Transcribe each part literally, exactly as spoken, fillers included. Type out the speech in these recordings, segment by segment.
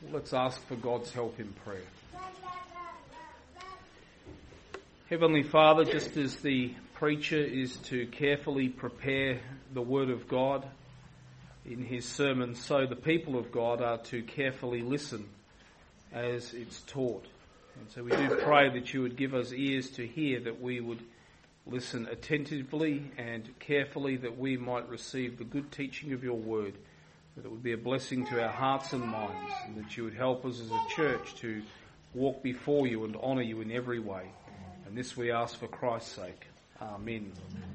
Let's ask for God's help in prayer. Heavenly Father, just as the preacher is to carefully prepare the Word of God in his sermon, so the people of God are to carefully listen as it's taught. And so we do pray that you would give us ears to hear, that we would listen attentively and carefully, that we might receive the good teaching of your Word, that it would be a blessing to our hearts and minds, and that you would help us as a church to walk before you and honour you in every way. And this we ask for Christ's sake. Amen.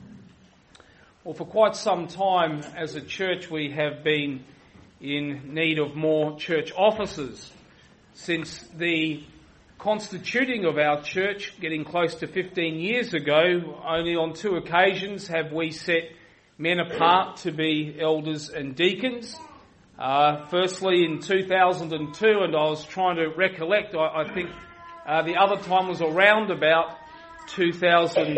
Well, for quite some time as a church we have been in need of more church officers. Since the constituting of our church, getting close to fifteen years ago, only on two occasions have we set men apart to be elders and deacons. Uh, firstly in two thousand two, and I was trying to recollect, I, I think uh, the other time was around about two thousand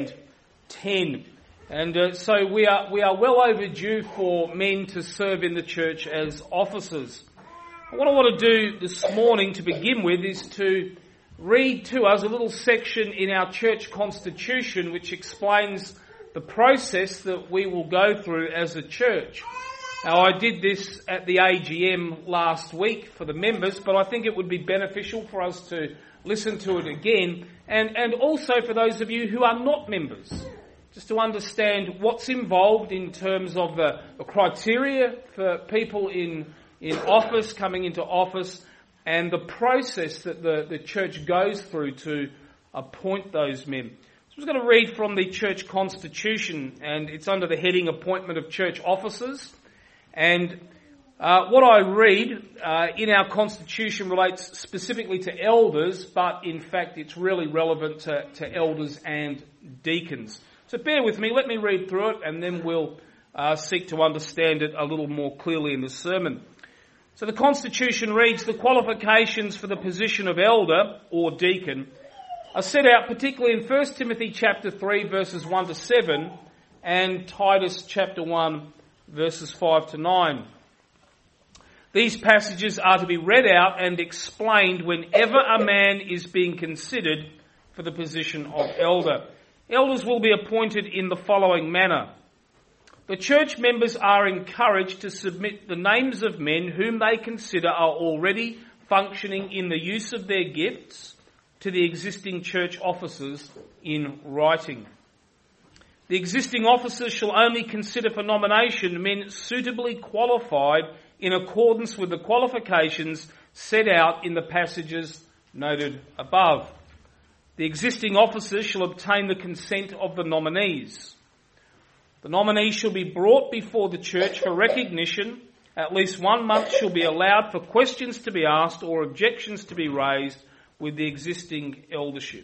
ten. And uh, so we are we are well overdue for men to serve in the church as officers. What I want to do this morning to begin with is to read to us a little section in our church constitution which explains the process that we will go through as a church. Now, I did this at the A G M last week for the members, but I think it would be beneficial for us to listen to it again, and, and also for those of you who are not members, just to understand what's involved in terms of the, the criteria for people in, in office, coming into office, and the process that the, the church goes through to appoint those men. So I'm just going to read from the church constitution, and it's under the heading Appointment of Church Officers. And uh, what I read uh, in our constitution relates specifically to elders, but in fact it's really relevant to, to elders and deacons. So bear with me, let me read through it, and then we'll uh, seek to understand it a little more clearly in the sermon. So the constitution reads, the qualifications for the position of elder or deacon are set out particularly in First Timothy chapter three verses one to seven and Titus chapter one verses five to nine. These passages are to be read out and explained whenever a man is being considered for the position of elder. Elders will be appointed in the following manner. The church members are encouraged to submit the names of men whom they consider are already functioning in the use of their gifts to the existing church officers in writing. The existing officers shall only consider for nomination men suitably qualified in accordance with the qualifications set out in the passages noted above. The existing officers shall obtain the consent of the nominees. The nominees shall be brought before the church for recognition. At least one month shall be allowed for questions to be asked or objections to be raised with the existing eldership.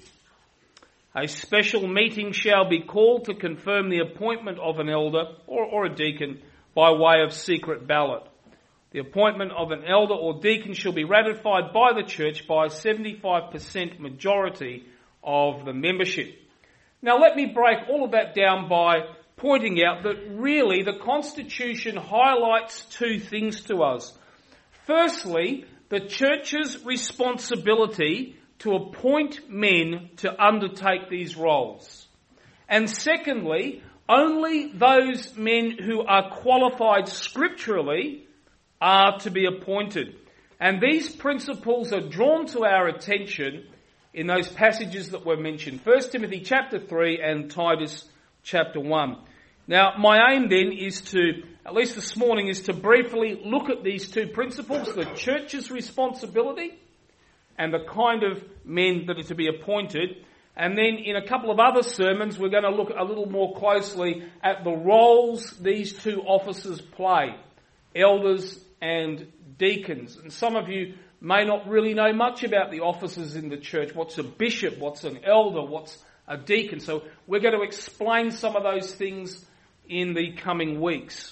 A special meeting shall be called to confirm the appointment of an elder or, or a deacon by way of secret ballot. The appointment of an elder or deacon shall be ratified by the church by a seventy-five percent majority of the membership. Now let me break all of that down by pointing out that really the Constitution highlights two things to us. Firstly, the church's responsibility to appoint men to undertake these roles. And secondly, only those men who are qualified scripturally are to be appointed. And these principles are drawn to our attention in those passages that were mentioned, First Timothy chapter three and Titus chapter one. Now, my aim then is to, at least this morning, is to briefly look at these two principles, the church's responsibility and the kind of men that are to be appointed. And then in a couple of other sermons, we're going to look a little more closely at the roles these two officers play, elders and deacons. And some of you may not really know much about the officers in the church. What's a bishop? What's an elder? What's a deacon? So we're going to explain some of those things in the coming weeks.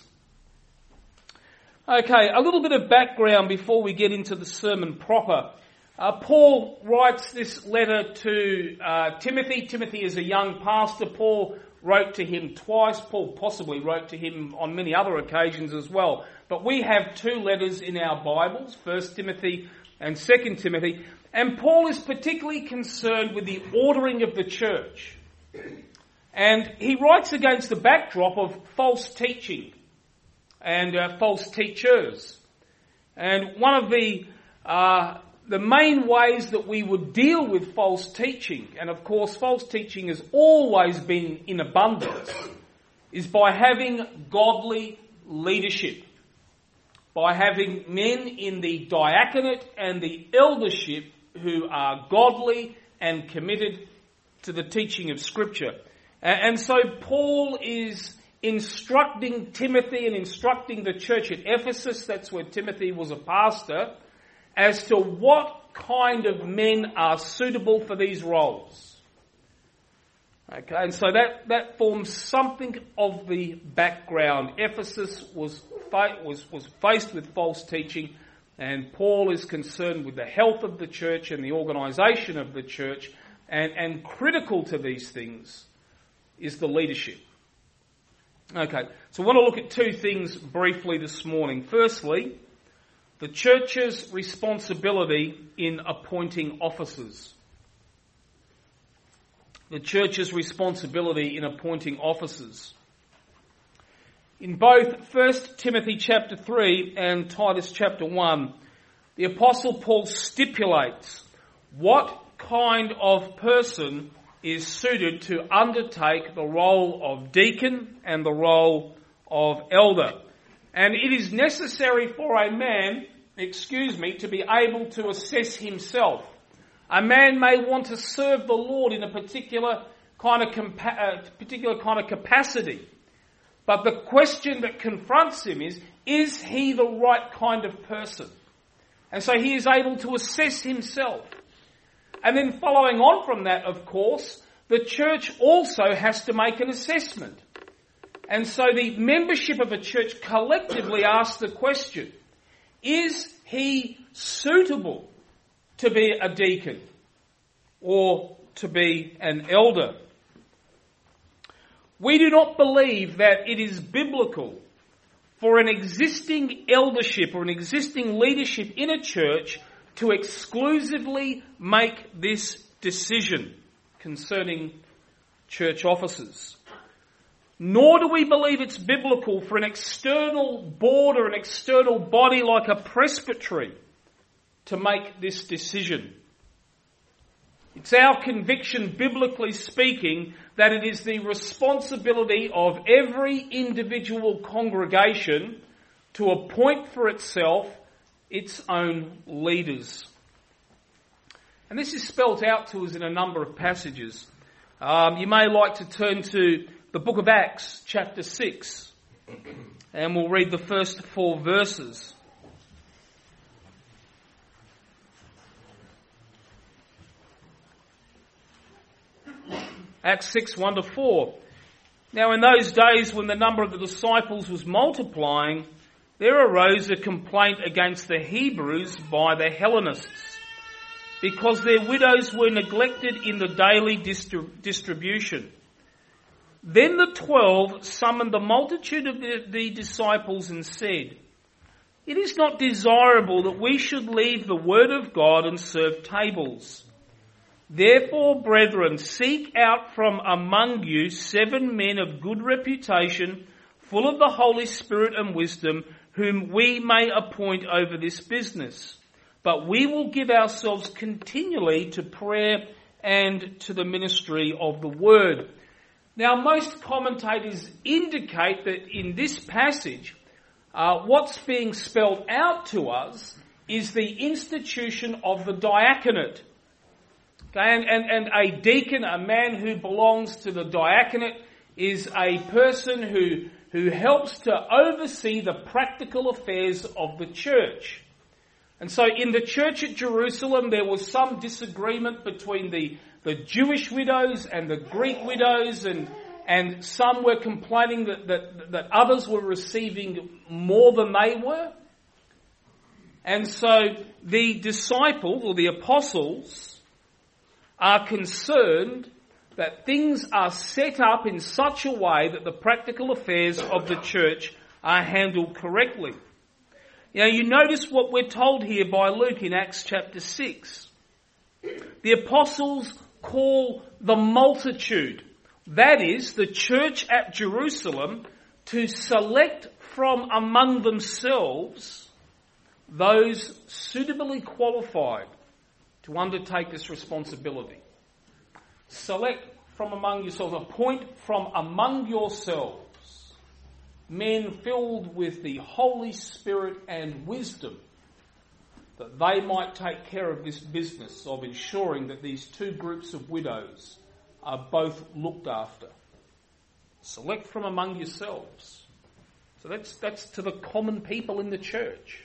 Okay, a little bit of background before we get into the sermon proper. Uh, Paul writes this letter to uh, Timothy. Timothy is a young pastor. Paul wrote to him twice. Paul possibly wrote to him on many other occasions as well. But but we have two letters in our Bibles, First Timothy and Second Timothy, and Paul is particularly concerned with the ordering of the church. And he writes against the backdrop of false teaching and uh, false teachers. And one of the uh, the main ways that we would deal with false teaching, and of course false teaching has always been in abundance, is by having godly leadership. By having men in the diaconate and the eldership who are godly and committed to the teaching of Scripture. And so Paul is instructing Timothy and instructing the church at Ephesus, that's where Timothy was a pastor, as to what kind of men are suitable for these roles. Okay, and so that, that forms something of the background. Ephesus was, was, was faced with false teaching, and Paul is concerned with the health of the church and the organisation of the church, and, and critical to these things is the leadership. Okay, so I want to look at two things briefly this morning. Firstly, the church's responsibility in appointing officers. The church's responsibility in appointing officers. In both First Timothy chapter three and Titus chapter one, the Apostle Paul stipulates what kind of person is suited to undertake the role of deacon and the role of elder. And it is necessary for a man, excuse me, to be able to assess himself. A man may want to serve the Lord in a particular kind of compa- uh, particular kind of capacity. But the question that confronts him is, is he the right kind of person? And so he is able to assess himself. And then following on from that, of course, the church also has to make an assessment. And so the membership of a church collectively asks the question, is he suitable to be a deacon or to be an elder? We do not believe that it is biblical for an existing eldership or an existing leadership in a church to exclusively make this decision concerning church officers. Nor do we believe it's biblical for an external board or an external body like a presbytery to make this decision. It's our conviction, biblically speaking, that it is the responsibility of every individual congregation to appoint for itself its own leaders. And this is spelt out to us in a number of passages. Um, you may like to turn to the book of Acts, chapter six, and we'll read the first four verses. Acts six, one to four. Now in those days when the number of the disciples was multiplying, there arose a complaint against the Hebrews by the Hellenists, because their widows were neglected in the daily distri- distribution. Then the twelve summoned the multitude of the, the disciples and said, "It is not desirable that we should leave the word of God and serve tables. Therefore, brethren, seek out from among you seven men of good reputation, full of the Holy Spirit and wisdom, whom we may appoint over this business. But we will give ourselves continually to prayer and to the ministry of the word." Now, most commentators indicate that in this passage, uh, what's being spelled out to us is the institution of the diaconate. Okay, and, and, and a deacon, a man who belongs to the diaconate, is a person who, who helps to oversee the practical affairs of the church. And so in the church at Jerusalem, there was some disagreement between the, the Jewish widows and the Greek widows, and, and some were complaining that, that, that others were receiving more than they were. And so the disciples, or the apostles, are concerned that things are set up in such a way that the practical affairs of the church are handled correctly. You know, you notice what we're told here by Luke in Acts chapter six. The apostles call the multitude, that is, the church at Jerusalem, to select from among themselves those suitably qualified to undertake this responsibility. Select from among yourselves, appoint from among yourselves men filled with the Holy Spirit and wisdom, that they might take care of this business of ensuring that these two groups of widows are both looked after. Select from among yourselves. So that's that's to the common people in the church.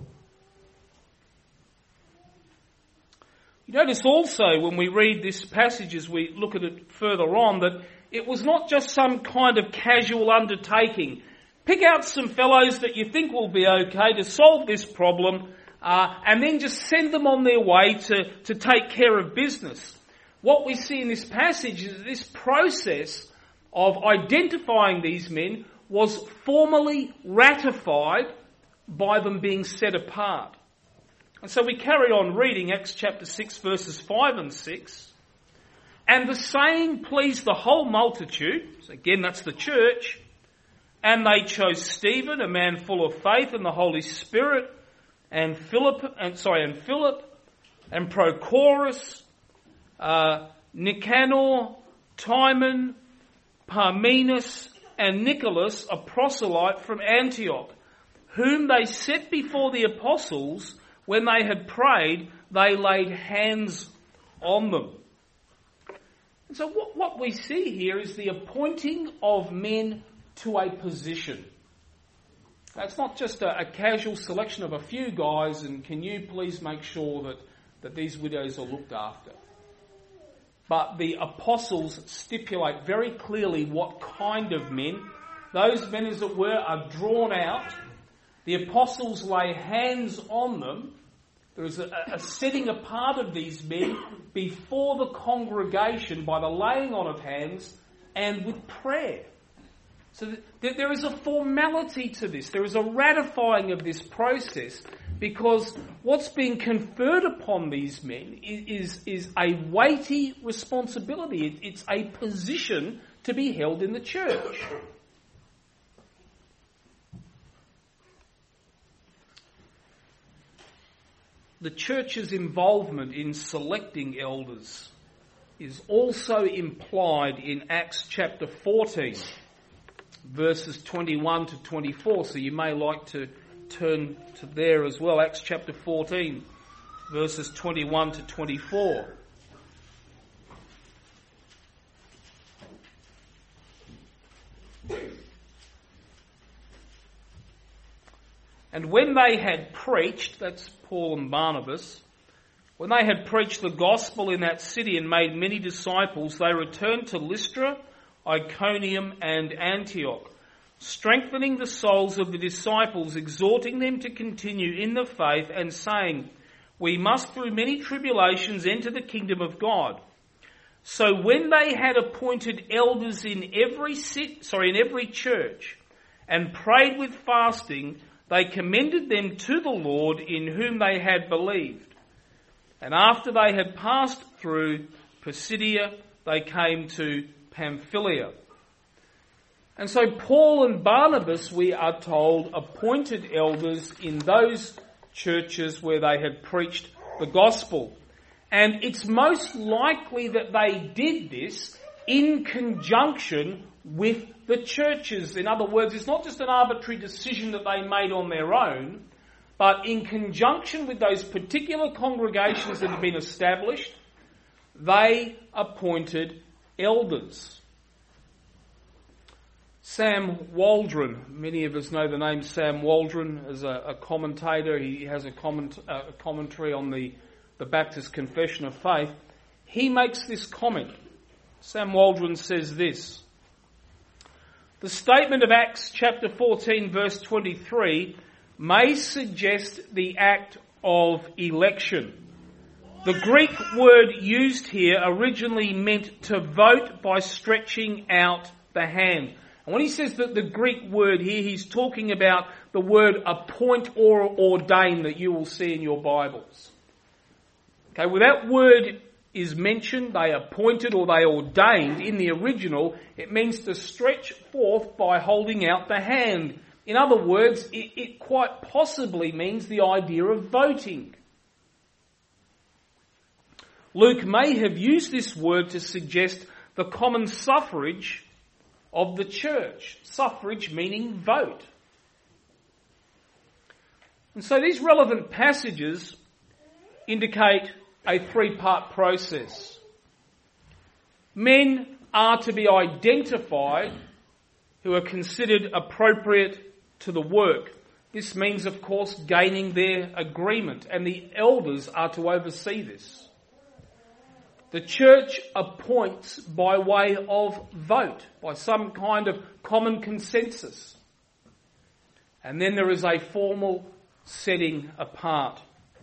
You notice also when we read this passage, as we look at it further on, that it was not just some kind of casual undertaking. Pick out some fellows that you think will be okay to solve this problem, uh, and then just send them on their way to, to take care of business. What we see in this passage is that this process of identifying these men was formally ratified by them being set apart. And so we carry on reading Acts chapter six, verses five and six. And the saying pleased the whole multitude. So again, that's the church. And they chose Stephen, a man full of faith and the Holy Spirit, and Philip, and sorry, and Philip, and Prochorus, uh, Nicanor, Timon, Parmenas, and Nicholas, a proselyte from Antioch, whom they set before the apostles. When they had prayed, they laid hands on them. And so what, what we see here is the appointing of men to a position. It's not just a, a casual selection of a few guys and can you please make sure that, that these widows are looked after. But the apostles stipulate very clearly what kind of men. Those men, as it were, are drawn out. The apostles lay hands on them. There is a, a setting apart of these men before the congregation by the laying on of hands and with prayer. So that there is a formality to this. There is a ratifying of this process because what's being conferred upon these men is, is, is a weighty responsibility. It, it's a position to be held in the church. The church's involvement in selecting elders is also implied in Acts chapter fourteen, verses twenty-one to twenty-four. So you may like to turn to there as well. Acts chapter fourteen, verses twenty-one to twenty-four. And when they had preached, that's Paul and Barnabas, when they had preached the gospel in that city and made many disciples, they returned to Lystra, Iconium and Antioch, strengthening the souls of the disciples, exhorting them to continue in the faith and saying, we must through many tribulations enter the kingdom of God. So when they had appointed elders in every sit, sorry, in every church and prayed with fasting, they commended them to the Lord in whom they had believed. And after they had passed through Pisidia, they came to Pamphylia. And so Paul and Barnabas, we are told, appointed elders in those churches where they had preached the gospel. And it's most likely that they did this in conjunction with the churches. In other words, it's not just an arbitrary decision that they made on their own, but in conjunction with those particular congregations that had been established, they appointed elders. Sam Waldron, many of us know the name Sam Waldron as a, a commentator. He has a, comment, uh, a commentary on the, the Baptist Confession of Faith. He makes this comment. Sam Waldron says this: the statement of Acts chapter fourteen verse twenty-three may suggest the act of election. The Greek word used here originally meant to vote by stretching out the hand. And when he says that the Greek word here, he's talking about the word appoint or ordain that you will see in your Bibles. Okay, well, that word is mentioned, they appointed or they ordained in the original. It means to stretch forth by holding out the hand. In other words, it, it quite possibly means the idea of voting. Luke may have used this word to suggest the common suffrage of the church. Suffrage meaning vote. And so these relevant passages indicate a three-part process. Men are to be identified who are considered appropriate to the work. This means, of course, gaining their agreement, and the elders are to oversee this. The church appoints by way of vote, by some kind of common consensus. And then there is a formal setting apart.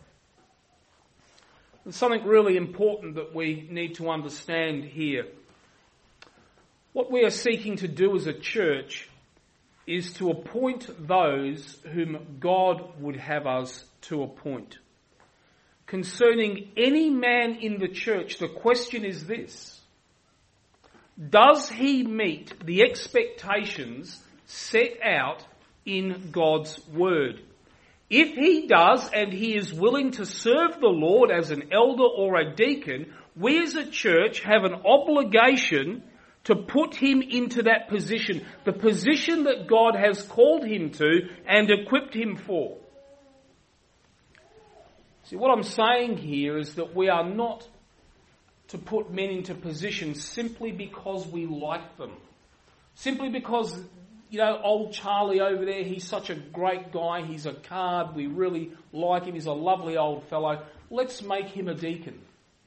There's something really important that we need to understand here. What we are seeking to do as a church is to appoint those whom God would have us to appoint. Concerning any man in the church, the question is this: does he meet the expectations set out in God's word? If he does, and he is willing to serve the Lord as an elder or a deacon, we as a church have an obligation to put him into that position, the position that God has called him to and equipped him for. See, what I'm saying here is that we are not to put men into positions simply because we like them. Simply because, you know, old Charlie over there, he's such a great guy, he's a card, we really like him, he's a lovely old fellow. Let's make him a deacon.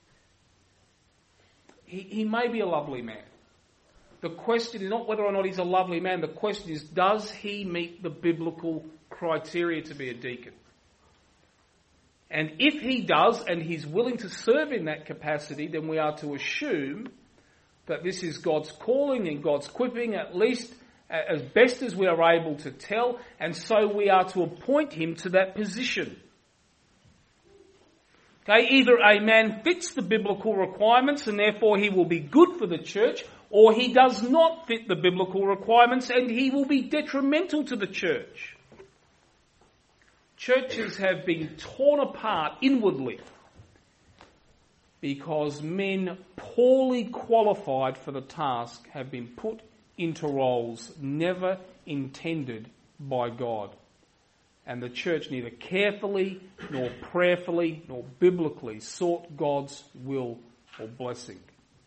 He, he may be a lovely man. The question is not whether or not he's a lovely man, the question is, does he meet the biblical criteria to be a deacon? And if he does, and he's willing to serve in that capacity, then we are to assume that this is God's calling and God's equipping, at least as best as we are able to tell, and so we are to appoint him to that position. Okay, either a man fits the biblical requirements and therefore he will be good for the church, or he does not fit the biblical requirements and he will be detrimental to the church. Churches have been torn apart inwardly because men poorly qualified for the task have been put into roles never intended by God. And the church neither carefully, nor prayerfully, nor biblically sought God's will or blessing.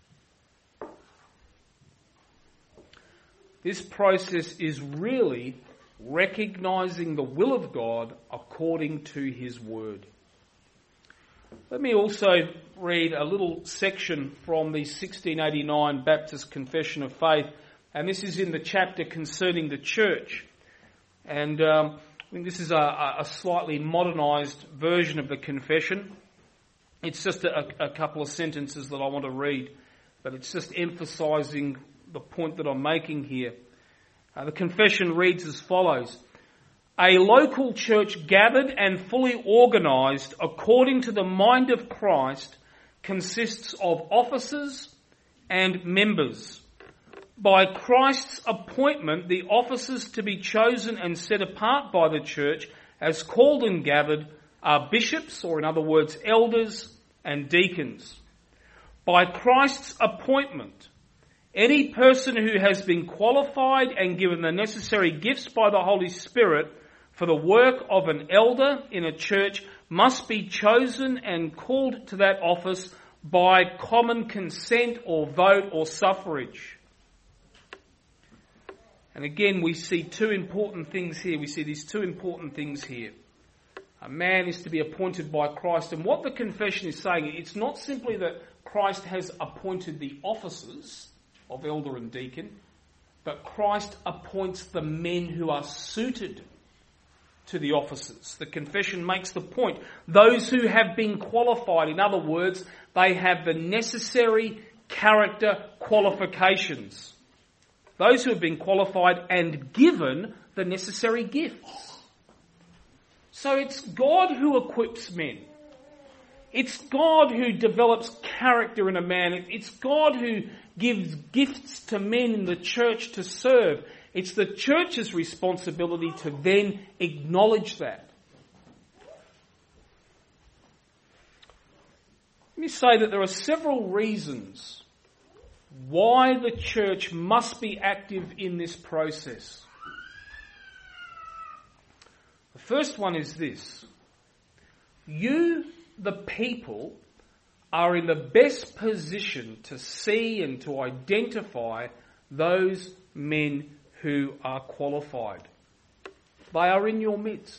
This process is really recognising the will of God according to his word. Let me also read a little section from the sixteen eighty-nine Baptist Confession of Faith, and this is in the chapter concerning the church. And um, I think this is a, a slightly modernised version of the confession. It's just a, a couple of sentences that I want to read, but it's just emphasising the point that I'm making here. Uh, the confession reads as follows: a local church gathered and fully organised according to the mind of Christ consists of officers and members. By Christ's appointment, the officers to be chosen and set apart by the church as called and gathered are bishops, or in other words, elders and deacons. By Christ's appointment, any person who has been qualified and given the necessary gifts by the Holy Spirit for the work of an elder in a church must be chosen and called to that office by common consent or vote or suffrage. And again, we see two important things here. We see these two important things here. A man is to be appointed by Christ. And what the confession is saying, it's not simply that Christ has appointed the offices of elder and deacon, but Christ appoints the men who are suited to the offices. The confession makes the point. Those who have been qualified, in other words, they have the necessary character qualifications. Those who have been qualified and given the necessary gifts. So it's God who equips men. It's God who develops character in a man. It's God who gives gifts to men in the church to serve. It's the church's responsibility to then acknowledge that. Let me say that there are several reasons why the church must be active in this process. The first one is this. You, the people, are in the best position to see and to identify those men who are qualified. They are in your midst.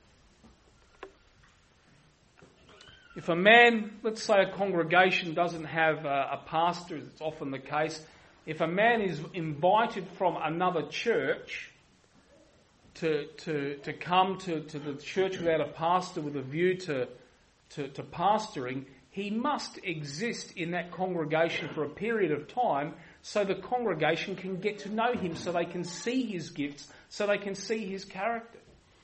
If a man, let's say a congregation doesn't have a, a pastor, as it's often the case, if a man is invited from another church to to, to come to, to the church without a pastor with a view to, to, to pastoring, he must exist in that congregation for a period of time so the congregation can get to know him, so they can see his gifts, so they can see his character.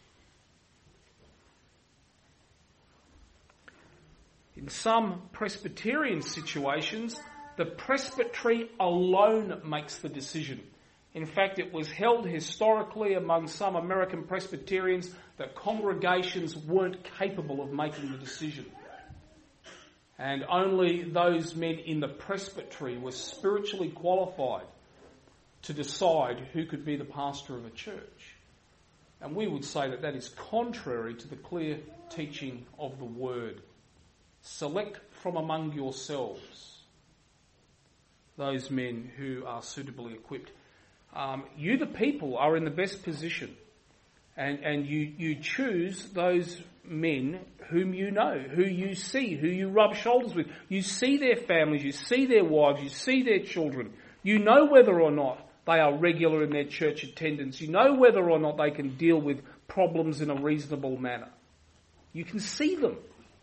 In some Presbyterian situations, the presbytery alone makes the decision. In fact, it was held historically among some American Presbyterians that congregations weren't capable of making the decision. And only those men in the presbytery were spiritually qualified to decide who could be the pastor of a church. And we would say that that is contrary to the clear teaching of the Word. Select from among yourselves those men who are suitably equipped. Um, you, the people, are in the best position. And, and you, you choose those men whom you know, who you see, who you rub shoulders with. You see their families, you see their wives, you see their children. You know whether or not they are regular in their church attendance. You know whether or not they can deal with problems in a reasonable manner. You can see them.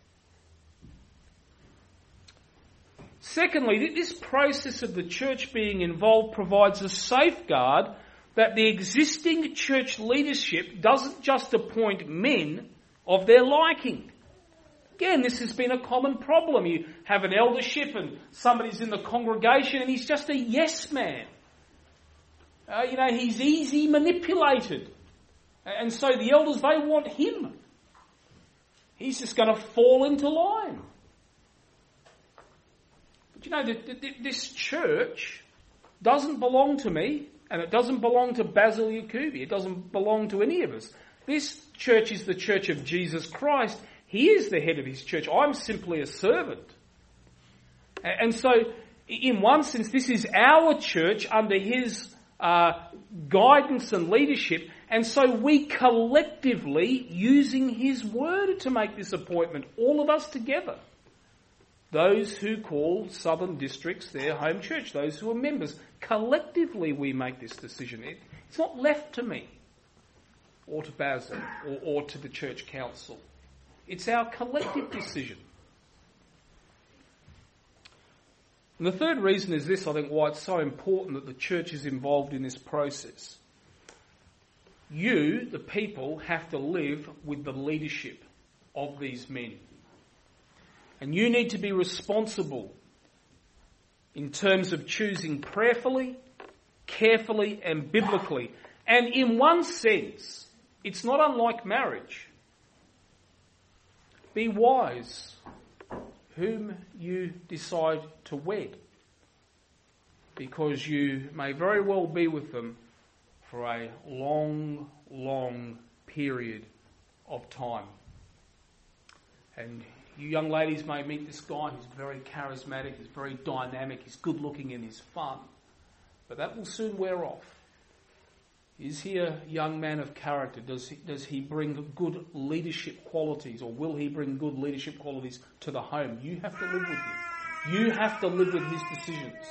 Secondly, this process of the church being involved provides a safeguard that the existing church leadership doesn't just appoint men of their liking. Again, this has been a common problem. You have an eldership and somebody's in the congregation and he's just a yes man. Uh, you know, he's easy manipulated. And so the elders, they want him. He's just going to fall into line. But you know, the, the, this church doesn't belong to me, and it doesn't belong to Basil Yakubi. It doesn't belong to any of us. This church is the church of Jesus Christ. He is the head of his church. I'm simply a servant. And so, in one sense, this is our church under his uh, guidance and leadership. And so we collectively, using his word to make this appointment, all of us together. Those who call Southern Districts their home church, those who are members, collectively we make this decision. It, it's not left to me or to Basil or, or to the church council. It's our collective decision. And the third reason is this, I think, why it's so important that the church is involved in this process. You, the people, have to live with the leadership of these men. And you need to be responsible in terms of choosing prayerfully, carefully and biblically. And in one sense, it's not unlike marriage. Be wise whom you decide to wed, because you may very well be with them for a long, long period of time. And you young ladies may meet this guy who's very charismatic, he's very dynamic, he's good looking and he's fun. But that will soon wear off. Is he a young man of character? Does he, does he bring good leadership qualities, or will he bring good leadership qualities to the home? You have to live with him. You have to live with his decisions.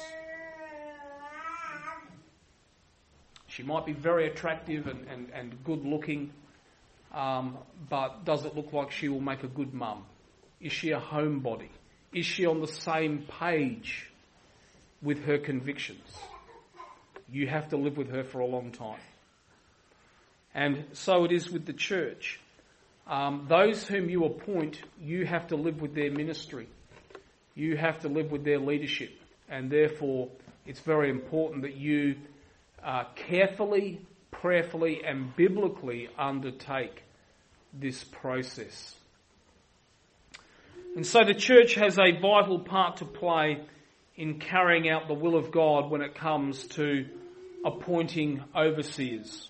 She might be very attractive and, and, and good looking, um, but does it look like she will make a good mum? Is she a homebody? Is she on the same page with her convictions? You have to live with her for a long time. And so it is with the church. Um, those whom you appoint, you have to live with their ministry. You have to live with their leadership. And therefore, it's very important that you uh, carefully, prayerfully and biblically undertake this process. And so the church has a vital part to play in carrying out the will of God when it comes to appointing overseers.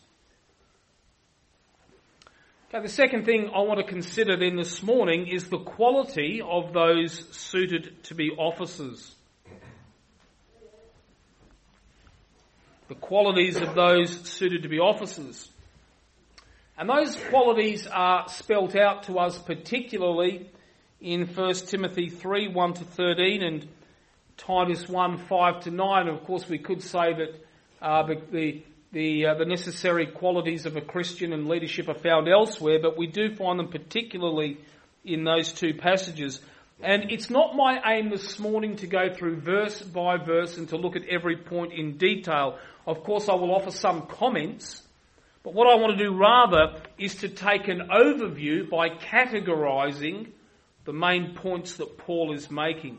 Okay, the second thing I want to consider then this morning is the quality of those suited to be officers. The qualities of those suited to be officers. And those qualities are spelt out to us particularly in First Timothy three, one to thirteen and Titus one, five to nine. Of course, we could say that uh, the the the, uh, the necessary qualities of a Christian and leadership are found elsewhere, but we do find them particularly in those two passages. And it's not my aim this morning to go through verse by verse and to look at every point in detail. Of course, I will offer some comments, but what I want to do rather is to take an overview by categorising the main points that Paul is making.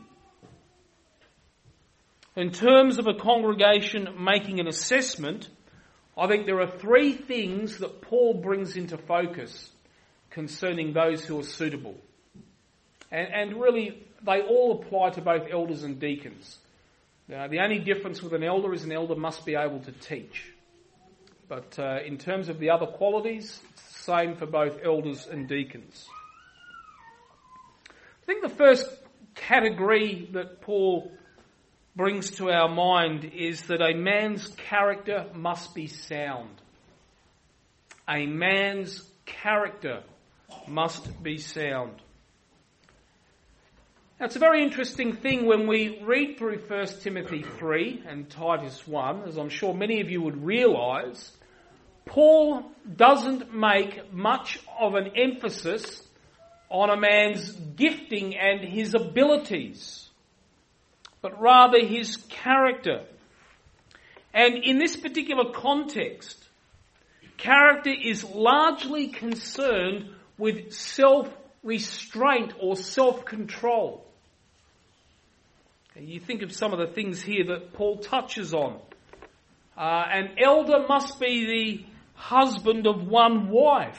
In terms of a congregation making an assessment, I think there are three things that Paul brings into focus concerning those who are suitable. And, and really, they all apply to both elders and deacons. Now, the only difference with an elder is an elder must be able to teach. But uh, in terms of the other qualities, it's the same for both elders and deacons. I think the first category that Paul brings to our mind is that a man's character must be sound. A man's character must be sound. Now, it's a very interesting thing when we read through First Timothy three and Titus one, as I'm sure many of you would realise, Paul doesn't make much of an emphasis on a man's gifting and his abilities, but rather his character. And in this particular context, character is largely concerned with self-restraint or self-control. You think of some of the things here that Paul touches on. Uh, an elder must be the husband of one wife.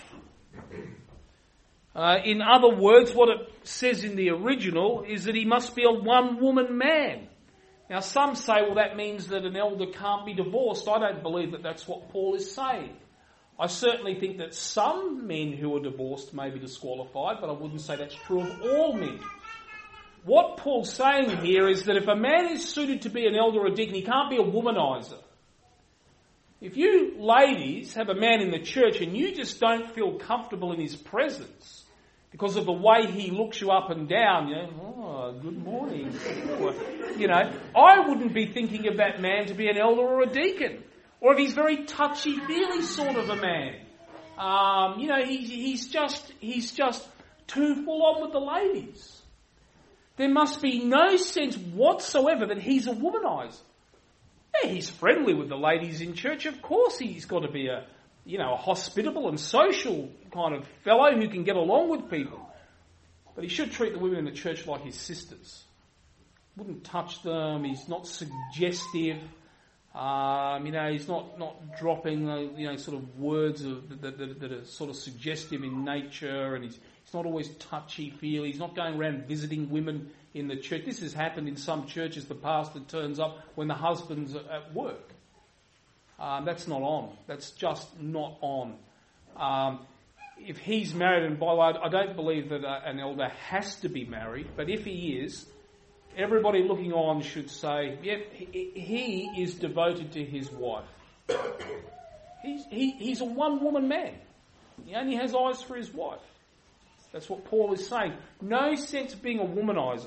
Uh, in other words, what it says in the original is that he must be a one-woman man. Now, some say, well, that means that an elder can't be divorced. I don't believe that that's what Paul is saying. I certainly think that some men who are divorced may be disqualified, but I wouldn't say that's true of all men. What Paul's saying here is that if a man is suited to be an elder or a deacon, he can't be a womanizer. If you ladies have a man in the church and you just don't feel comfortable in his presence because of the way he looks you up and down, you know, oh, good morning. You know, I wouldn't be thinking of that man to be an elder or a deacon. Or if he's very touchy-feely sort of a man. Um, you know, he, he's just he's just too full on with the ladies. There must be no sense whatsoever that he's a womanizer. Yeah, he's friendly with the ladies in church. Of course he's got to be a, you know, a hospitable and social kind of fellow who can get along with people. But he should treat the women in the church like his sisters. Wouldn't touch them. He's not suggestive. Um, you know, he's not, not dropping, uh, you know, sort of words of, that, that, that are sort of suggestive in nature, and he's, he's not always touchy-feely. He's not going around visiting women in the church. This has happened in some churches. The pastor turns up when the husband's at work. Um, that's not on. That's just not on. Um, if he's married, and by the way, I don't believe that uh, an elder has to be married, but if he is, everybody looking on should say, yep, he, he is devoted to his wife. He's, he, he's a one-woman man. He only has eyes for his wife. That's what Paul is saying. No sense of being a womanizer.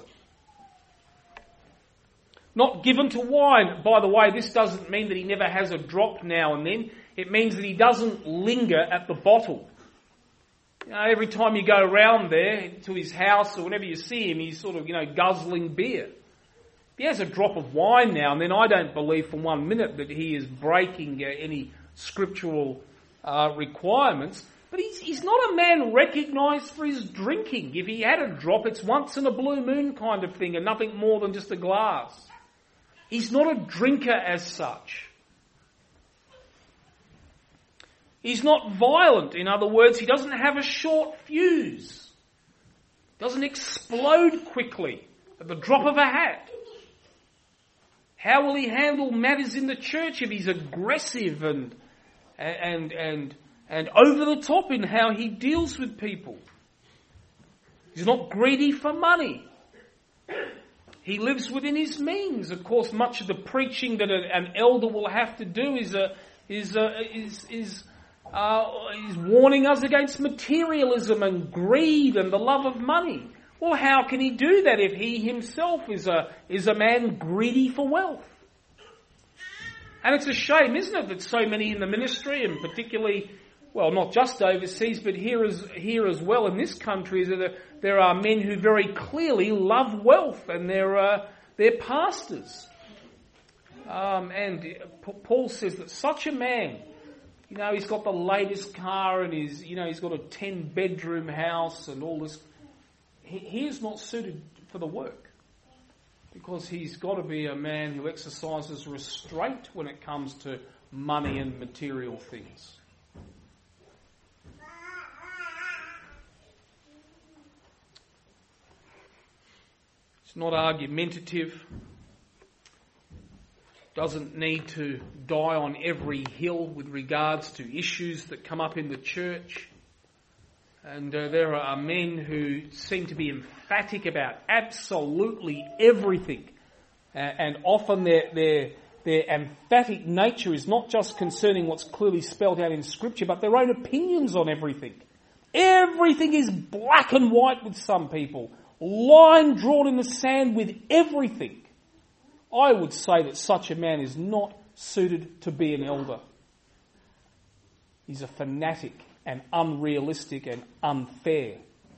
Not given to wine. By the way, this doesn't mean that he never has a drop now and then. It means that he doesn't linger at the bottle. You know, every time you go around there to his house or whenever you see him, he's sort of, you know, guzzling beer. If he has a drop of wine now and then, I don't believe for one minute that he is breaking uh, any scriptural uh, requirements. But he's, he's not a man recognised for his drinking. If he had a drop, it's once in a blue moon kind of thing and nothing more than just a glass. He's not a drinker as such. He's not violent. In other words, he doesn't have a short fuse. Doesn't explode quickly at the drop of a hat. How will he handle matters in the church if he's aggressive and and and and over the top in how he deals with people? He's not greedy for money. He lives within his means. Of course, much of the preaching that an elder will have to do is a, is a, is is uh, is warning us against materialism and greed and the love of money. Well, how can he do that if he himself is a is a man greedy for wealth? And it's a shame, isn't it, that so many in the ministry, and particularly, well, not just overseas, but here as here as well in this country, that there are men who very clearly love wealth, and they're uh, they're pastors. Um, and Paul says that such a man, you know, he's got the latest car, and he's you know he's got a ten bedroom house and all this. He, he is not suited for the work, because he's got to be a man who exercises restraint when it comes to money and material things. It's not argumentative, doesn't need to die on every hill with regards to issues that come up in the church. And uh, there are men who seem to be emphatic about absolutely everything. Uh, and often their, their, their emphatic nature is not just concerning what's clearly spelled out in Scripture, but their own opinions on everything. Everything is black and white with some people. Line drawn in the sand with everything. I would say that such a man is not suited to be an elder. He's a fanatic and unrealistic and unfair.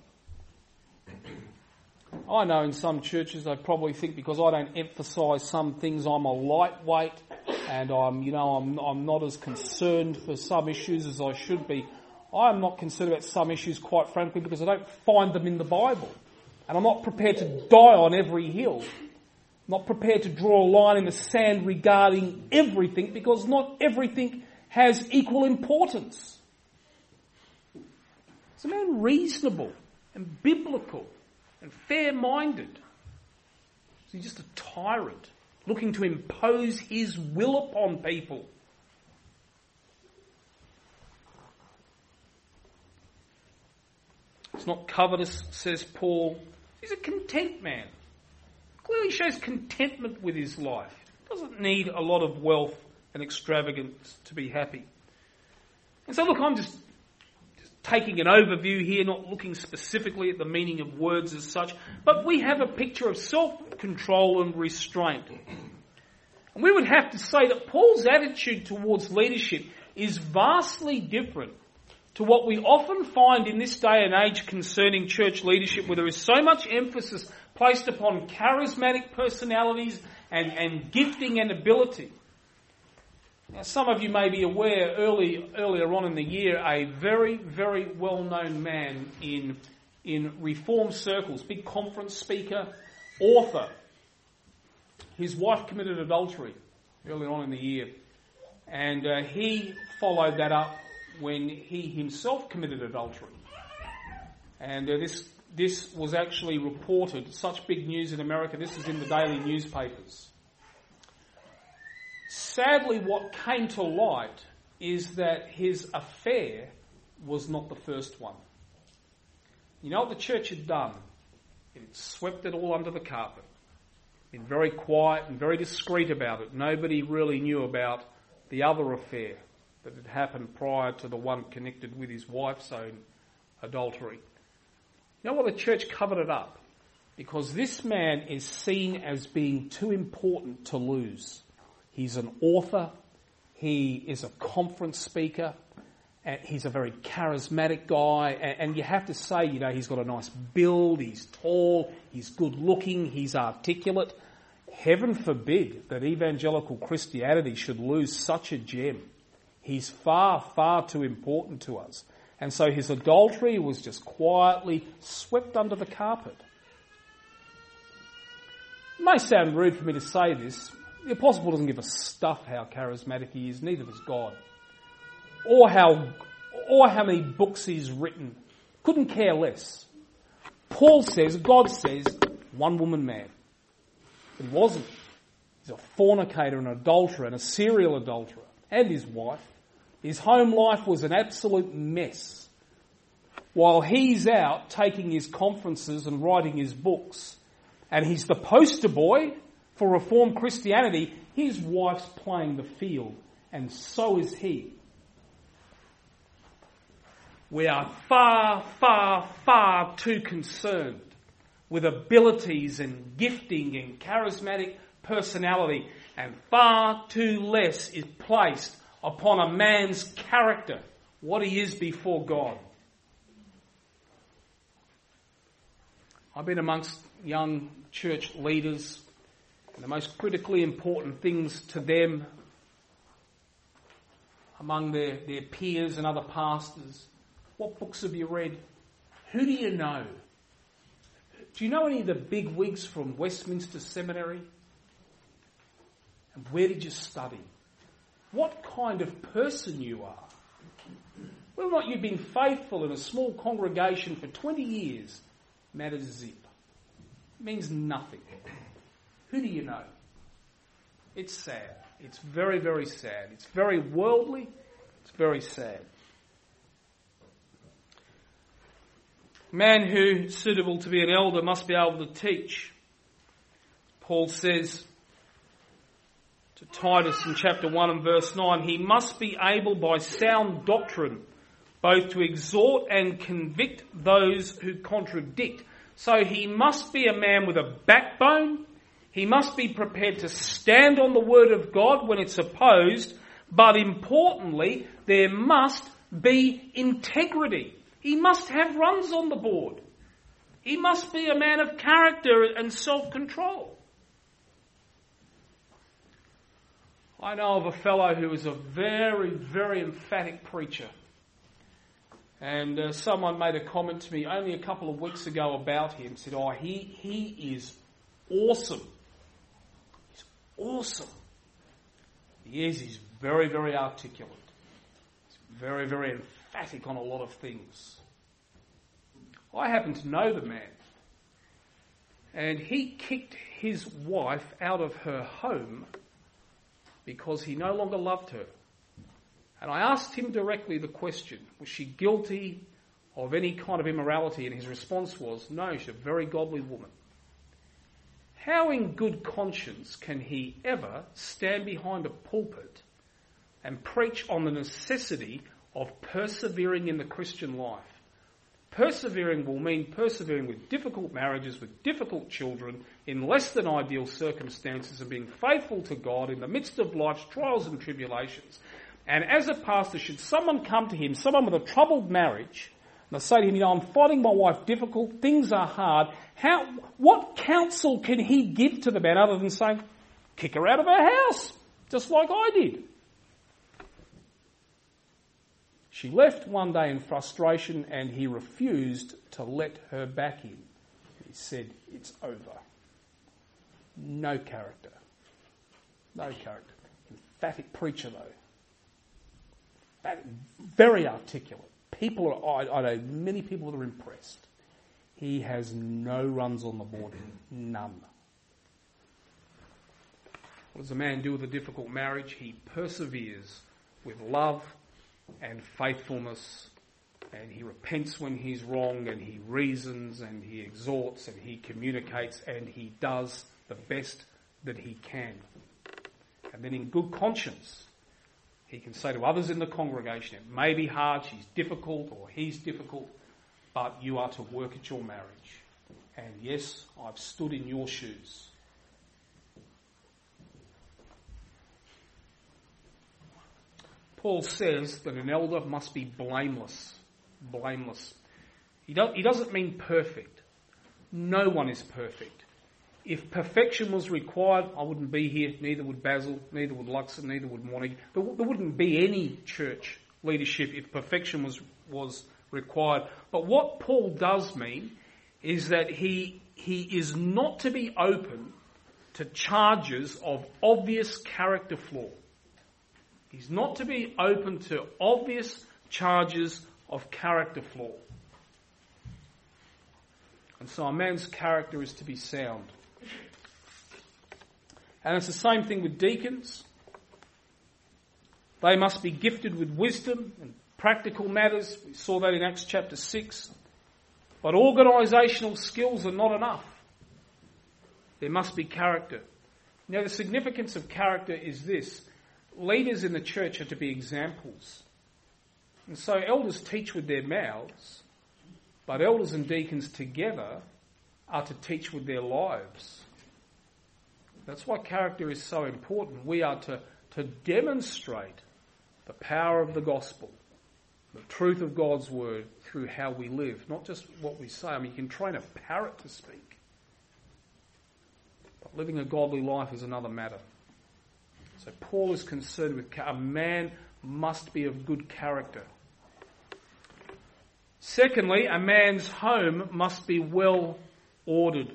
I know in some churches they probably think because I don't emphasise some things I'm a lightweight and I'm, you know, I'm, I'm not as concerned for some issues as I should be. I'm not concerned about some issues, quite frankly, because I don't find them in the Bible. And I'm not prepared to die on every hill. I'm not prepared to draw a line in the sand regarding everything, because not everything has equal importance. Is a man reasonable and biblical and fair-minded? Is he just a tyrant looking to impose his will upon people? It's not covetous, says Paul. He's a content man. Clearly shows contentment with his life. Doesn't need a lot of wealth and extravagance to be happy. And so look, I'm just taking an overview here, not looking specifically at the meaning of words as such, but we have a picture of self-control and restraint. And we would have to say that Paul's attitude towards leadership is vastly different to what we often find in this day and age concerning church leadership, where there is so much emphasis placed upon charismatic personalities and, and gifting and ability. Now, some of you may be aware, early, earlier on in the year, a very, very well-known man in, in reform circles, big conference speaker, author. His wife committed adultery earlier on in the year. And uh, he followed that up when he himself committed adultery. And uh, this, this was actually reported, such big news in America, this is in the daily newspapers. Sadly, what came to light is that his affair was not the first one. You know what the church had done? It had swept it all under the carpet. Been very quiet and very discreet about it. Nobody really knew about the other affair that had happened prior to the one connected with his wife's own adultery. You know what? The church covered it up because this man is seen as being too important to lose. He's an author, he is a conference speaker, and he's a very charismatic guy, and you have to say, you know, he's got a nice build, he's tall, he's good looking, he's articulate. Heaven forbid that evangelical Christianity should lose such a gem. He's far, far too important to us. And so his adultery was just quietly swept under the carpet. It may sound rude for me to say this. The Apostle Paul doesn't give a stuff how charismatic he is, neither does God. Or how, or how many books he's written. Couldn't care less. Paul says, God says, one woman man. But he wasn't. He's a fornicator, an adulterer, and a serial adulterer. And his wife. His home life was an absolute mess. While he's out taking his conferences and writing his books, and he's the poster boy for Reformed Christianity, his wife's playing the field, and so is he. We are far, far, far too concerned with abilities and gifting and charismatic personality, and far too less is placed upon a man's character, what he is before God. I've been amongst young church leaders, and the most critically important things to them among their, their peers and other pastors: what books have you read? Who do you know? Do you know any of the big wigs from Westminster Seminary? And where did you study? What kind of person you are? Whether or not you've been faithful in a small congregation for twenty years matters zip. It means nothing. Who do you know? It's sad. It's very, very sad. It's very worldly. It's very sad. A man who's suitable to be an elder must be able to teach. Paul says to Titus in chapter one and verse nine, he must be able by sound doctrine both to exhort and convict those who contradict. So he must be a man with a backbone. He must be prepared to stand on the word of God when it's opposed. But importantly, there must be integrity. He must have runs on the board. He must be a man of character and self-control. I know of a fellow who is a very, very emphatic preacher. And uh, someone made a comment to me only a couple of weeks ago about him. Said, oh, he, he is awesome. He's awesome. He is. He's very, very articulate. He's very, very emphatic on a lot of things. I happen to know the man. And he kicked his wife out of her home because he no longer loved her. And I asked him directly the question, was she guilty of any kind of immorality? And his response was, no, she's a very godly woman. How in good conscience can he ever stand behind a pulpit and preach on the necessity of persevering in the Christian life? Persevering will mean persevering with difficult marriages, with difficult children, in less than ideal circumstances, and being faithful to God in the midst of life's trials and tribulations. And as a pastor, should someone come to him, someone with a troubled marriage, and they say to him, you know, I'm finding my wife difficult, things are hard, how, what counsel can he give to the man other than saying, kick her out of her house, just like I did? She left one day in frustration and he refused to let her back in. He said, it's over. No character. No character. Emphatic preacher though. Very articulate. People are, I, I know many people that are impressed. He has no runs on the board. None. What does a man do with a difficult marriage? He perseveres with love and faithfulness, and he repents when he's wrong, and he reasons, and he exhorts, and he communicates, and he does the best that he can. And then in good conscience, he can say to others in the congregation, it may be hard, she's difficult, or he's difficult, but you are to work at your marriage. And yes, I've stood in your shoes. Paul says that an elder must be blameless. Blameless. He, do, he doesn't mean perfect. No one is perfect. If perfection was required, I wouldn't be here, neither would Basil, neither would Luxon, neither would Montague. There, there wouldn't be any church leadership if perfection was, was required. But what Paul does mean is that he, he is not to be open to charges of obvious character flaw. He's not to be open to obvious charges of character flaw. And so a man's character is to be sound. And it's the same thing with deacons. They must be gifted with wisdom and practical matters. We saw that in Acts chapter six. But organisational skills are not enough. There must be character. Now, the significance of character is this. Leaders in the church are to be examples. And so elders teach with their mouths, but elders and deacons together are to teach with their lives. That's why character is so important. We are to, to demonstrate the power of the gospel, the truth of God's word through how we live, not just what we say. I mean, you can train a parrot to speak, but living a godly life is another matter. So Paul is concerned with a man must be of good character. Secondly, a man's home must be well ordered.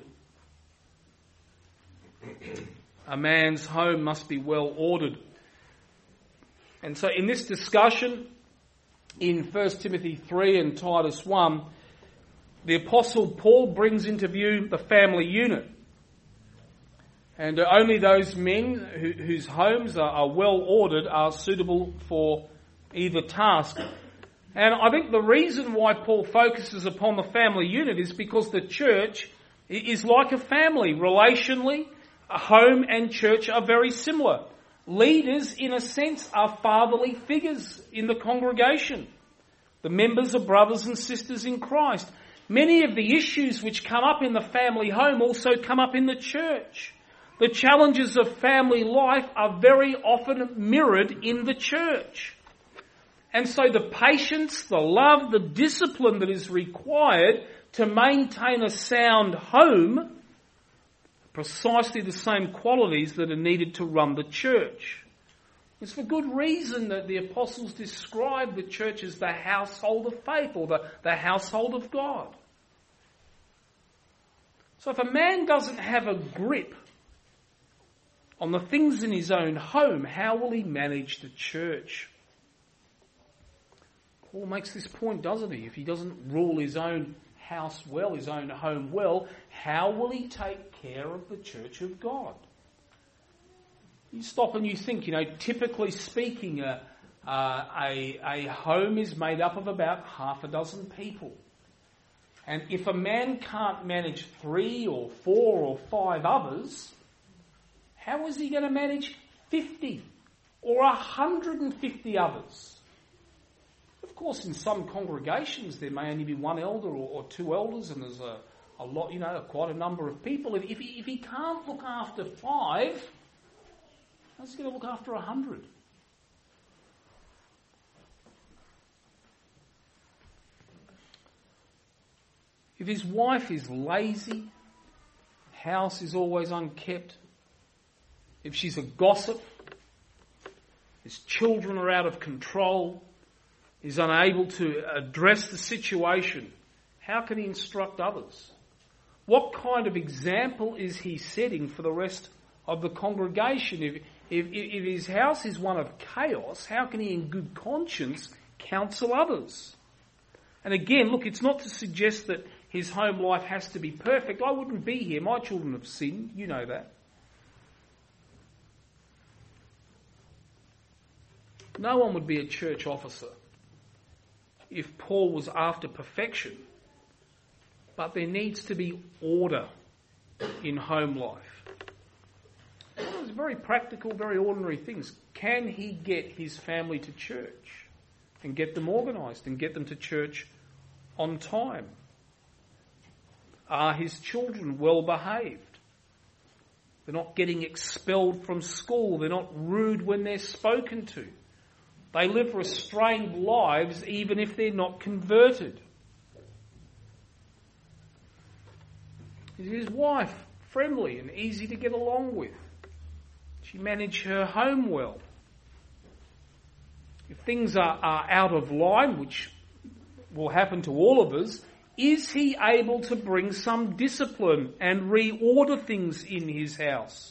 A man's home must be well ordered. And so in this discussion, in First Timothy three and Titus one, the Apostle Paul brings into view the family unit. And only those men who, whose homes are, are well ordered are suitable for either task. And I think the reason why Paul focuses upon the family unit is because the church is like a family. Relationally, a home and church are very similar. Leaders, in a sense, are fatherly figures in the congregation. The members are brothers and sisters in Christ. Many of the issues which come up in the family home also come up in the church. The challenges of family life are very often mirrored in the church. And so the patience, the love, the discipline that is required to maintain a sound home are precisely the same qualities that are needed to run the church. It's for good reason that the apostles describe the church as the household of faith, or the, the household of God. So if a man doesn't have a grip on the things in his own home, how will he manage the church? Paul makes this point, doesn't he? If he doesn't rule his own house well, his own home well, how will he take care of the church of God? You stop and you think, you know, typically speaking, uh, uh, a, a home is made up of about half a dozen people. And if a man can't manage three or four or five others, how is he going to manage fifty or one hundred fifty others? Of course, in some congregations there may only be one elder or, or two elders, and there's a, a lot, you know, quite a number of people. If, if, he, if he can't look after five, how's he going to look after a hundred? If his wife is lazy, house is always unkept, if she's a gossip, his children are out of control, is unable to address the situation, how can he instruct others? What kind of example is he setting for the rest of the congregation? If, if, if his house is one of chaos, how can he in good conscience counsel others? And again, look, it's not to suggest that his home life has to be perfect. I wouldn't be here. My children have sinned. You know that. No one would be a church officer if Paul was after perfection. But there needs to be order in home life. It's very practical, very ordinary things. Can he get his family to church and get them organised and get them to church on time? Are his children well behaved? They're not getting expelled from school. They're not rude when they're spoken to. They live restrained lives even if they're not converted. Is his wife friendly and easy to get along with? She managed her home well. If things are, are out of line, which will happen to all of us, is he able to bring some discipline and reorder things in his house?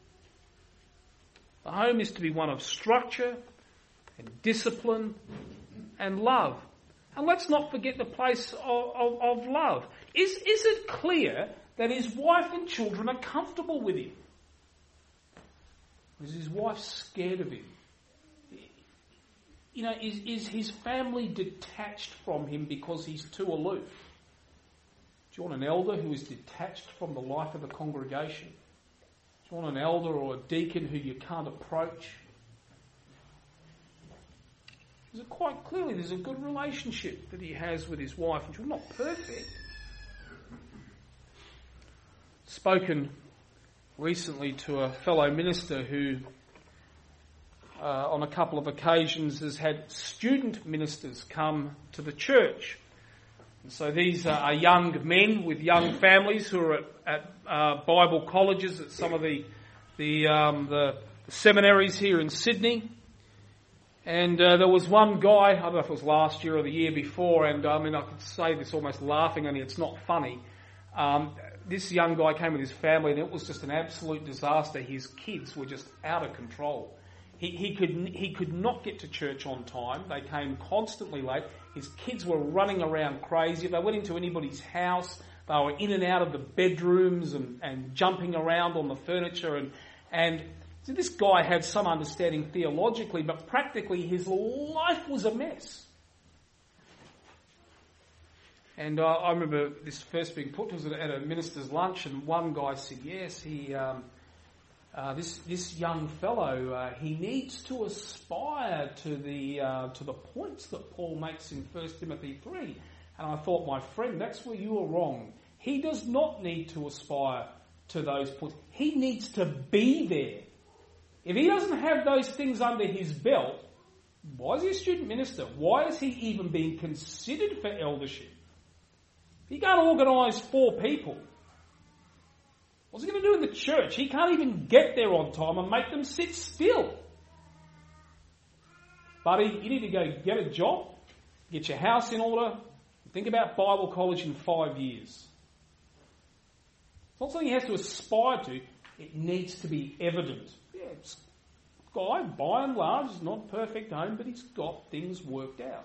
The home is to be one of structure and discipline and love. And let's not forget the place of, of, of love. Is, is it clear that his wife and children are comfortable with him? Is his wife scared of him? You know, is, is his family detached from him because he's too aloof? Do you want an elder who is detached from the life of the congregation? Do you want an elder or a deacon who you can't approach? Is it quite clearly there's a good relationship that he has with his wife, which is not perfect. Spoken recently to a fellow minister who uh, on a couple of occasions has had student ministers come to the church. And so these are young men with young families who are at, at uh, Bible colleges at some of the the, um, the seminaries here in Sydney. And uh, there was one guy, I don't know if it was last year or the year before, and I mean I could say this almost laughing, only it's not funny. Um, this young guy came with his family and it was just an absolute disaster. His kids were just out of control. He, he could he could not get to church on time. They came constantly late. His kids were running around crazy. If they went into anybody's house, they were in and out of the bedrooms and, and jumping around on the furniture. And, and so this guy had some understanding theologically, but practically his life was a mess. And uh, I remember this first being put to us at a minister's lunch, and one guy said, yes, he... Um, Uh, this this young fellow, uh, he needs to aspire to the uh, to the points that Paul makes in First Timothy three. And I thought, my friend, that's where you are wrong. He does not need to aspire to those points. He needs to be there. If he doesn't have those things under his belt, why is he a student minister? Why is he even being considered for eldership? He can't organise four people. What's he going to do in the church? He can't even get there on time and make them sit still. Buddy, you need to go get a job, get your house in order, think about Bible college in five years. It's not something he has to aspire to. It needs to be evident. Yeah, this guy, by and large, is not a perfect home, but he's got things worked out.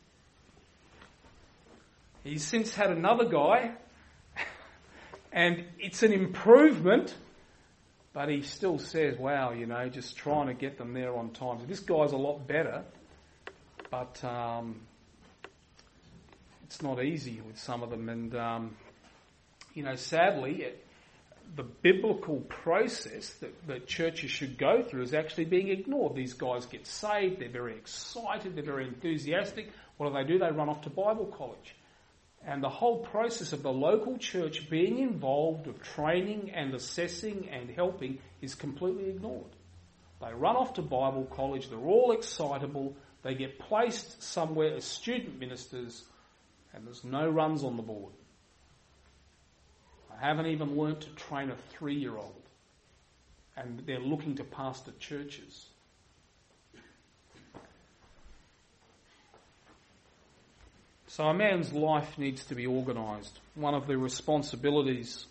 He's since had another guy, and it's an improvement, but he still says, wow, you know, just trying to get them there on time. So this guy's a lot better, but um, it's not easy with some of them. And, um, you know, sadly, it, the biblical process that, that churches should go through is actually being ignored. These guys get saved, they're very excited, they're very enthusiastic. What do they do? They run off to Bible college. And the whole process of the local church being involved of training and assessing and helping is completely ignored. They run off to Bible college, they're all excitable, they get placed somewhere as student ministers, and there's no runs on the board. They haven't even learnt to train a three-year-old, and they're looking to pastor churches. So a man's life needs to be organised. One of the responsibilities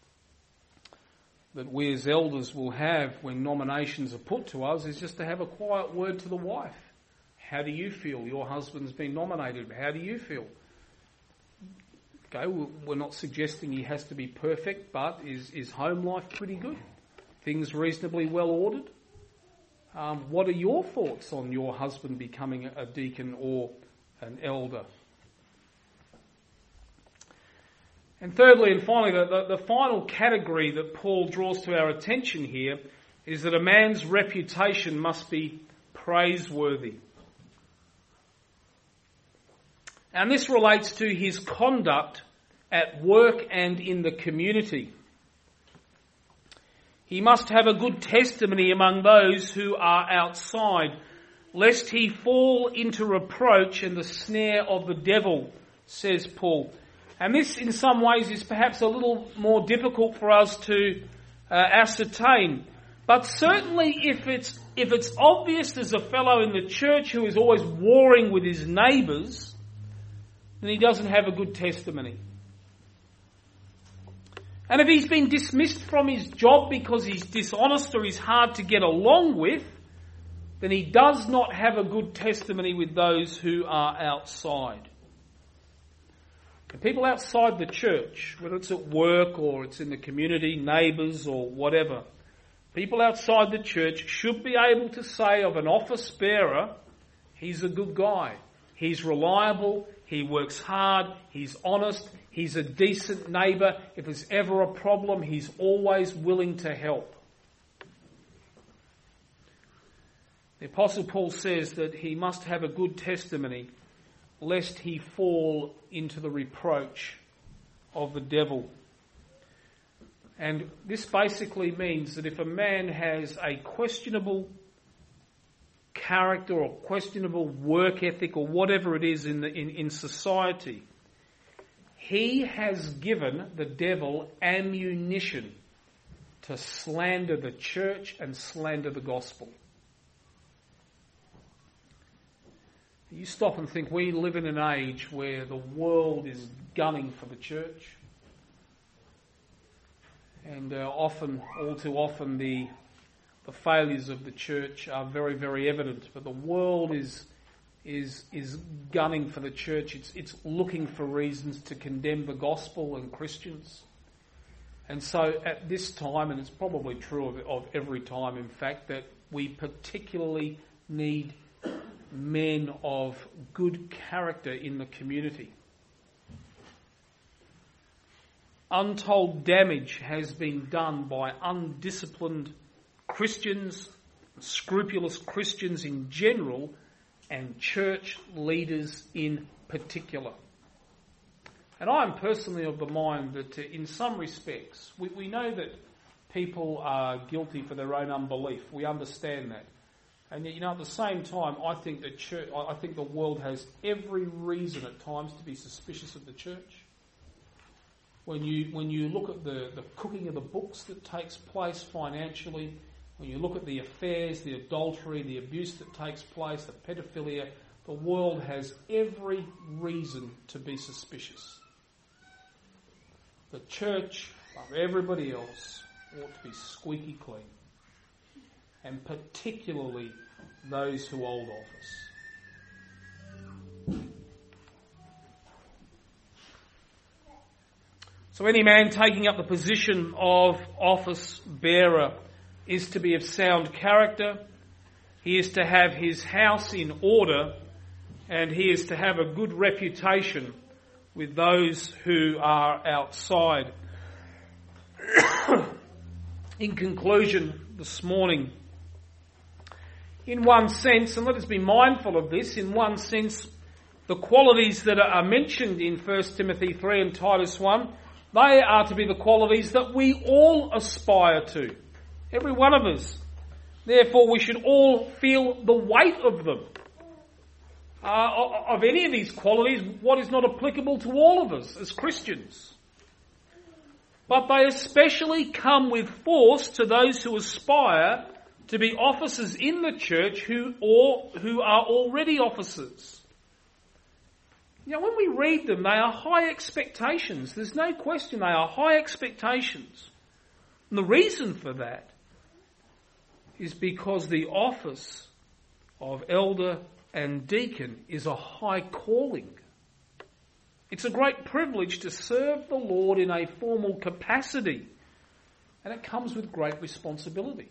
that we as elders will have when nominations are put to us is just to have a quiet word to the wife. How do you feel? Your husband's been nominated. How do you feel? Okay, we're not suggesting he has to be perfect, but is, is home life pretty good? Things reasonably well ordered? Um, what are your thoughts on your husband becoming a deacon or an elder? And thirdly and finally, the, the, the final category that Paul draws to our attention here is that a man's reputation must be praiseworthy. And this relates to his conduct at work and in the community. He must have a good testimony among those who are outside, lest he fall into reproach and the snare of the devil, says Paul. And this, in some ways, is perhaps a little more difficult for us to uh, ascertain. But certainly if it's, if it's obvious there's a fellow in the church who is always warring with his neighbours, then he doesn't have a good testimony. And if he's been dismissed from his job because he's dishonest or he's hard to get along with, then he does not have a good testimony with those who are outside. And people outside the church, whether it's at work or it's in the community, neighbours or whatever, people outside the church should be able to say of an office bearer, he's a good guy, he's reliable, he works hard, he's honest, he's a decent neighbour. If there's ever a problem, he's always willing to help. The Apostle Paul says that he must have a good testimony lest he fall into the reproach of the devil. And this basically means that if a man has a questionable character or questionable work ethic or whatever it is in, the, in, in society, he has given the devil ammunition to slander the church and slander the gospel. You stop and think, we live in an age where the world is gunning for the church. And uh, often, all too often, the the failures of the church are very, very evident. But the world is is is gunning for the church. It's it's looking for reasons to condemn the gospel and Christians. And so at this time, and it's probably true of, of every time, in fact, that we particularly need men of good character in the community. Untold damage has been done by undisciplined Christians, scrupulous Christians in general, and church leaders in particular. And I am personally of the mind that in some respects, we, we know that people are guilty for their own unbelief. We understand that. And yet, you know, at the same time, I think the church, I think the world has every reason at times to be suspicious of the church. When you when you look at the, the cooking of the books that takes place financially, when you look at the affairs, the adultery, the abuse that takes place, the pedophilia, the world has every reason to be suspicious. The church, like everybody else, ought to be squeaky clean. And particularly those who hold office. So any man taking up the position of office bearer is to be of sound character, he is to have his house in order, and he is to have a good reputation with those who are outside. In conclusion, this morning, in one sense, and let us be mindful of this, in one sense, the qualities that are mentioned in First Timothy three and Titus one, they are to be the qualities that we all aspire to. Every one of us. Therefore, we should all feel the weight of them. Uh, of any of these qualities, what is not applicable to all of us as Christians. But they especially come with force to those who aspire to be officers in the church who or who are already officers. You know, when we read them, they are high expectations. There's no question they are high expectations. And the reason for that is because the office of elder and deacon is a high calling. It's a great privilege to serve the Lord in a formal capacity, and it comes with great responsibility.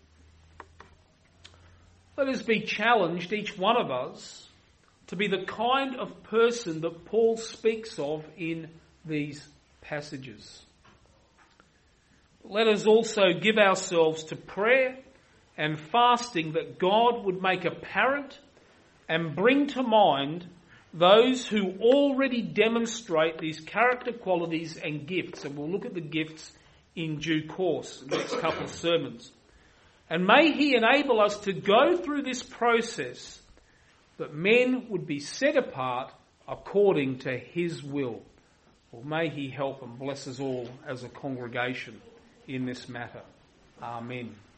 Let us be challenged, each one of us, to be the kind of person that Paul speaks of in these passages. Let us also give ourselves to prayer and fasting that God would make apparent and bring to mind those who already demonstrate these character qualities and gifts. And we'll look at the gifts in due course in the next couple of sermons. And may he enable us to go through this process that men would be set apart according to his will. Well, may he help and bless us all as a congregation in this matter. Amen.